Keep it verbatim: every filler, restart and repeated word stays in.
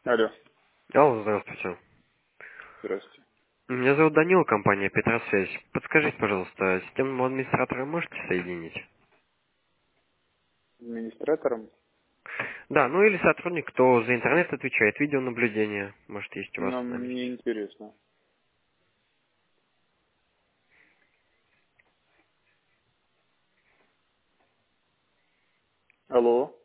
Алло, Алло, здравствуйте. здрасте. Меня зовут Данил, компания Петросвязь. Подскажите, пожалуйста, системного администратора можете соединить? Администратором? Да, ну или сотрудник, кто за интернет отвечает, видеонаблюдение, может, есть у вас на Нам месте. не интересно. Алло.